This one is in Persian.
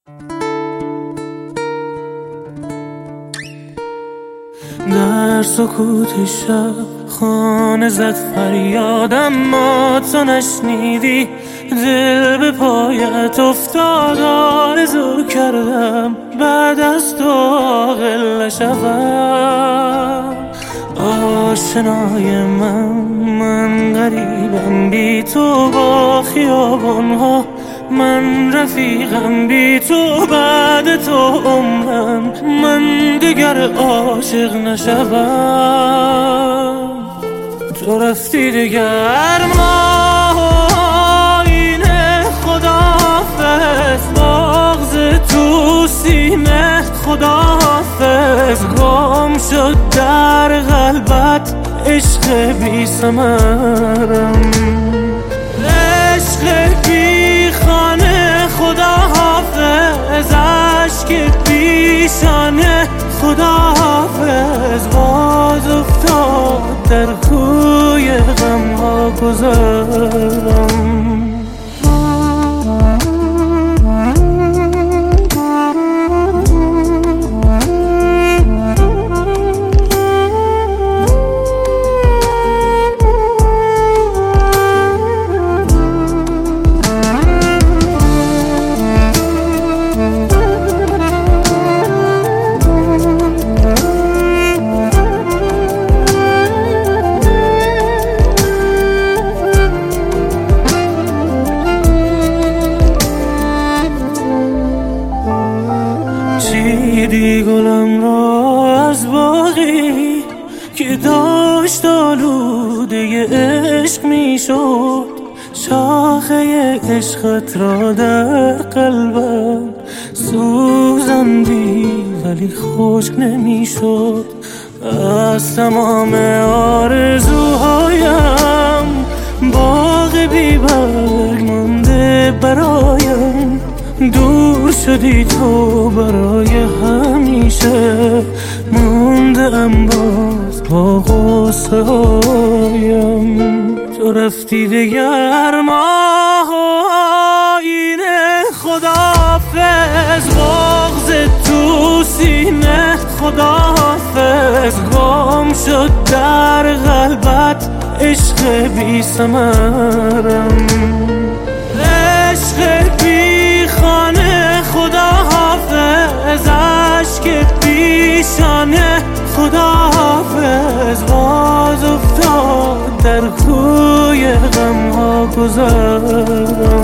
در سکوت شب خانه زد فریادم، ما تو نشنیدی. دل به پایت افتاد، آرزو کردم بعد از تو عاقل نشوم. آشنای من غریبم بی تو با خیابانها، من رفیقم بی تو بعد تو عمرم، من دیگر عاشق نشوم. تو رفتی دیگر ما اینه، خداحافظ بغض تو سینه، خداحافظ گم شد در قلبت عشق بی ثمرم، عشق بی خانه، خداحافظ اشک پیشانه، خداحافظ باز افتاد در کوی غمها گذرم. چیدی گلم را از باغی که داشت آلوده عشق می شد، شاخه عشقت را در قلبم سوزندی ولی خشک نمی شد. از تمام آرزوهایم باغ بی برگ مانده برایم، دور شدی تو برای همیشه، موندم باز با غصه هایم. تو رفتی دیگر ما اینه، خداحافظ بغض تو سینه، خداحافظ گم شد در قلبت عشق بی ثمرم، عشق بی خانه، خداحافظ اشک پیشانه، خداحافظ باز افتاد در کوی غمها گذرم.